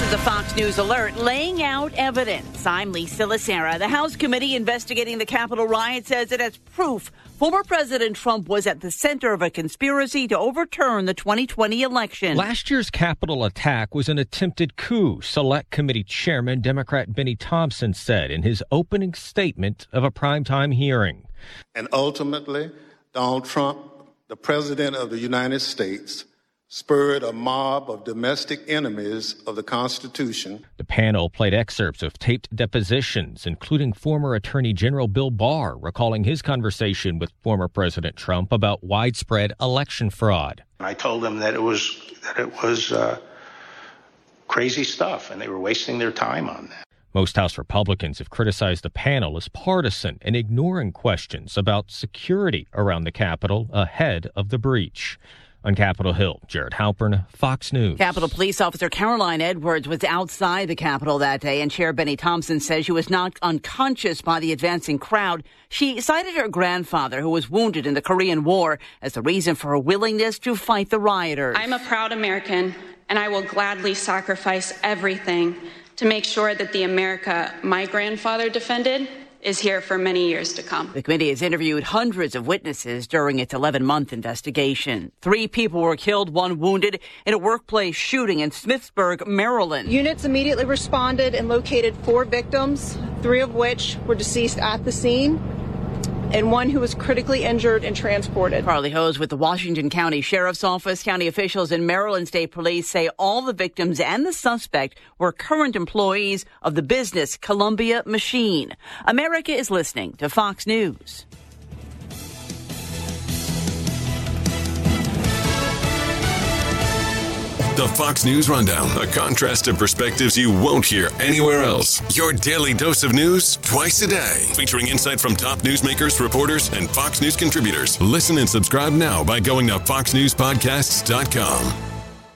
is a Fox News alert laying out evidence. I'm Lisa Lacera. The House committee investigating the Capitol riot says it has proof former President Trump was at the center of a conspiracy to overturn the 2020 election. Last year's Capitol attack was an attempted coup, Select Committee Chairman Democrat Benny Thompson said in his opening statement of a primetime hearing. And ultimately, Donald Trump, the President of the United States, spurred a mob of domestic enemies of the Constitution. The panel played excerpts of taped depositions, including former Attorney General Bill Barr recalling his conversation with former President Trump about widespread election fraud. I told them that it was crazy stuff, and they were wasting their time on that. Most House Republicans have criticized the panel as partisan and ignoring questions about security around the Capitol ahead of the breach. On Capitol Hill, Jared Halpern, Fox News. Capitol Police Officer Caroline Edwards was outside the Capitol that day, and Chair Benny Thompson says she was knocked unconscious by the advancing crowd. She cited her grandfather, who was wounded in the Korean War, as the reason for her willingness to fight the rioters. I'm a proud American, and I will gladly sacrifice everything to make sure that the America my grandfather defended is here for many years to come. The committee has interviewed hundreds of witnesses during its 11-month investigation. 3 people were killed, 1 wounded in a workplace shooting in Smithsburg, Maryland. Units immediately responded and located 4 victims, 3 of which were deceased at the scene, and 1 who was critically injured and transported. Carly Hose with the Washington County Sheriff's Office. County officials and Maryland State Police say all the victims and the suspect were current employees of the business Columbia Machine. America is listening to Fox News. The Fox News Rundown, a contrast of perspectives you won't hear anywhere else. Your daily dose of news twice a day, featuring insight from top newsmakers, reporters, and Fox News contributors. Listen and subscribe now by going to foxnewspodcasts.com.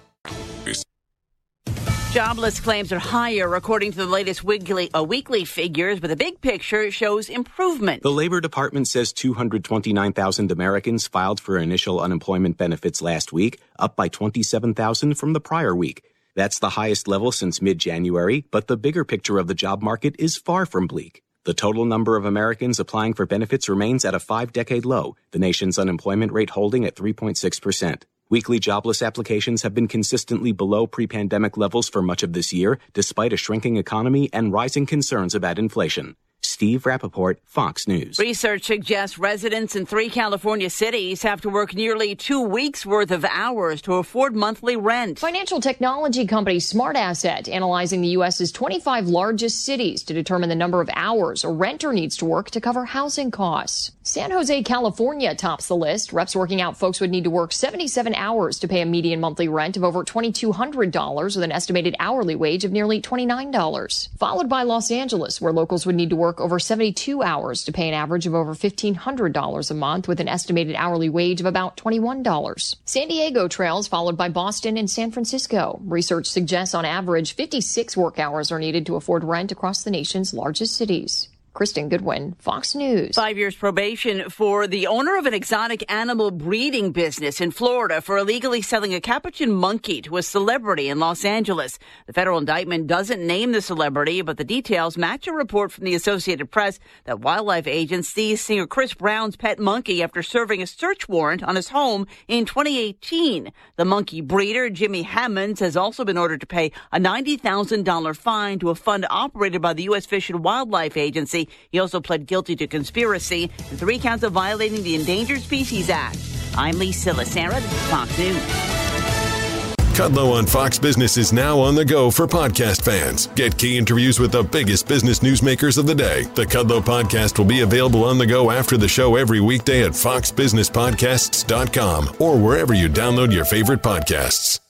Jobless claims are higher, according to the latest weekly figures, but the big picture shows improvement. The Labor Department says 229,000 Americans filed for initial unemployment benefits last week, up by 27,000 from the prior week. That's the highest level since mid-January, but the bigger picture of the job market is far from bleak. The total number of Americans applying for benefits remains at a 5-decade low, the nation's unemployment rate holding at 3.6%. Weekly jobless applications have been consistently below pre-pandemic levels for much of this year, despite a shrinking economy and rising concerns about inflation. Steve Rappaport, Fox News. Research suggests residents in 3 California cities have to work nearly 2 weeks' worth of hours to afford monthly rent. Financial technology company SmartAsset analyzing the U.S.'s 25 largest cities to determine the number of hours a renter needs to work to cover housing costs. San Jose, California tops the list. Reps working out folks would need to work 77 hours to pay a median monthly rent of over $2,200 with an estimated hourly wage of nearly $29. Followed by Los Angeles, where locals would need to work over 72 hours to pay an average of over $1,500 a month with an estimated hourly wage of about $21. San Diego trails, followed by Boston and San Francisco. Research suggests on average 56 work hours are needed to afford rent across the nation's largest cities. Kristen Goodwin, Fox News. 5 years probation for the owner of an exotic animal breeding business in Florida for illegally selling a capuchin monkey to a celebrity in Los Angeles. The federal indictment doesn't name the celebrity, but the details match a report from the Associated Press that wildlife agents seized singer Chris Brown's pet monkey after serving a search warrant on his home in 2018. The monkey breeder, Jimmy Hammonds, has also been ordered to pay a $90,000 fine to a fund operated by the U.S. Fish and Wildlife Agency. He also pled guilty to conspiracy and 3 counts of violating the Endangered Species Act. I'm Lisa Lacera. This is Fox News. Kudlow on Fox Business is now on the go for podcast fans. Get key interviews with the biggest business newsmakers of the day. The Kudlow podcast will be available on the go after the show every weekday at foxbusinesspodcasts.com or wherever you download your favorite podcasts.